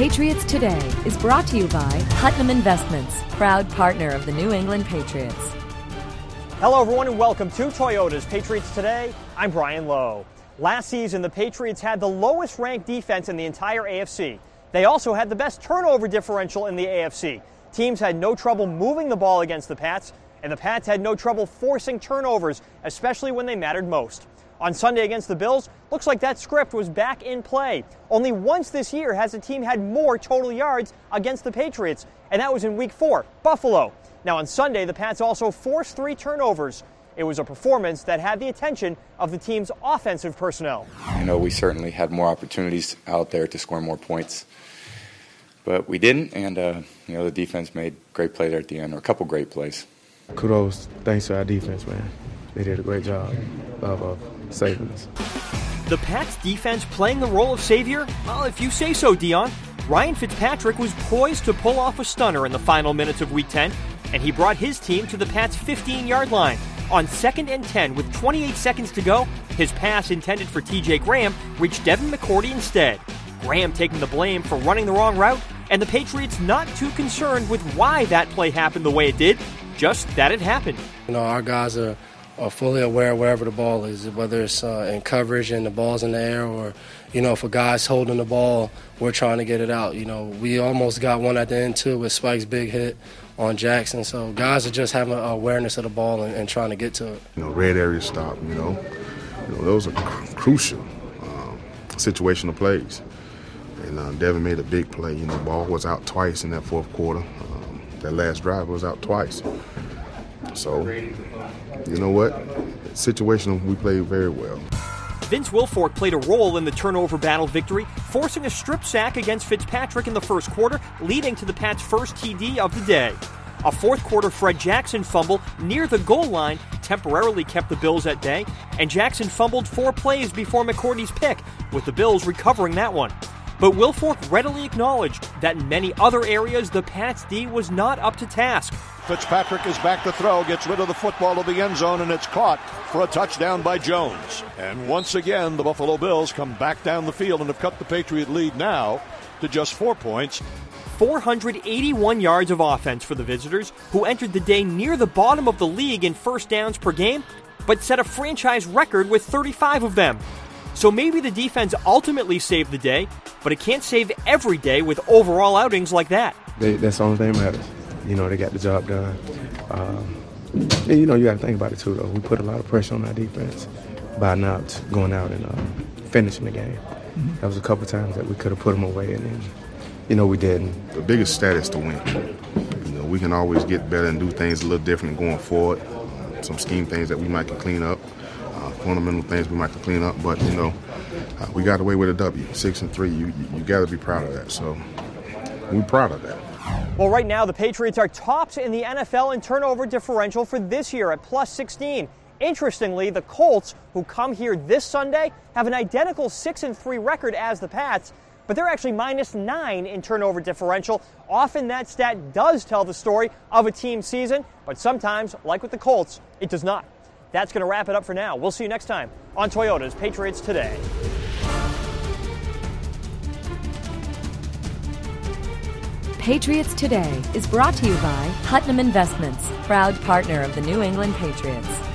Patriots Today is brought to you by Putnam Investments, proud partner of the New England Patriots. Hello, everyone, and welcome to Toyota's Patriots Today. I'm Brian Lowe. Last season, the Patriots had the lowest-ranked defense in the entire AFC. They also had the best turnover differential in the AFC. Teams had no trouble moving the ball against the Pats, and the Pats had no trouble forcing turnovers, especially when they mattered most. On Sunday against the Bills, looks like that script was back in play. Only once this year has a team had more total yards against the Patriots, and that was in Week 4, Buffalo. Now on Sunday, the Pats also forced 3 turnovers. It was a performance that had the attention of the team's offensive personnel. We certainly had more opportunities out there to score more points, but we didn't, and the defense made great play there at the end, or a couple great plays. Kudos, thanks to our defense, man. They did a great job of saving us. The Pats defense playing the role of savior? Well, if you say so, Dion. Ryan Fitzpatrick was poised to pull off a stunner in the final minutes of Week 10, and he brought his team to the Pats' 15-yard line. On 2nd and 10, with 28 seconds to go, his pass intended for T.J. Graham reached Devin McCourty instead. Graham taking the blame for running the wrong route, and the Patriots not too concerned with why that play happened the way it did, just that it happened. Our guys are fully aware wherever the ball is, whether it's in coverage and the ball's in the air, or, if a guy's holding the ball, we're trying to get it out. We almost got one at the end, too, with Spike's big hit on Jackson. So guys are just having awareness of the ball and trying to get to it. Red area stop, those are crucial situational plays. And Devin made a big play. Ball was out twice in that fourth quarter. That last drive was out twice. So, you know what? Situational, we played very well. Vince Wilfork played a role in the turnover battle victory, forcing a strip sack against Fitzpatrick in the first quarter, leading to the Pats' first TD of the day. A fourth-quarter Fred Jackson fumble near the goal line temporarily kept the Bills at bay, and Jackson fumbled 4 plays before McCourty's pick, with the Bills recovering that one. But Wilfork readily acknowledged that in many other areas, the Pats' D was not up to task. Fitzpatrick is back to throw, gets rid of the football to the end zone, and it's caught for a touchdown by Jones. And once again, the Buffalo Bills come back down the field and have cut the Patriot lead now to just 4 points. 481 yards of offense for the visitors, who entered the day near the bottom of the league in first downs per game, but set a franchise record with 35 of them. So maybe the defense ultimately saved the day, but it can't save every day with overall outings like that. That's the only thing that matters. They got the job done. And you got to think about it too, though. We put a lot of pressure on our defense by not going out and finishing the game. Mm-hmm. There was a couple times that we could have put them away, and then, we didn't. The biggest stat is to win. We can always get better and do things a little different going forward. Some scheme things that we might can clean up. Fundamental things we might have to clean up, but we got away with a W, 6-3. You got to be proud of that. So we're proud of that. Well, right now the Patriots are tops in the NFL in turnover differential for this year at plus 16. Interestingly, the Colts, who come here this Sunday, have an identical 6-3 record as the Pats, but they're actually minus 9 in turnover differential. Often that stat does tell the story of a team's season, but sometimes, like with the Colts, it does not. That's going to wrap it up for now. We'll see you next time on Toyota's Patriots Today. Patriots Today is brought to you by Putnam Investments, proud partner of the New England Patriots.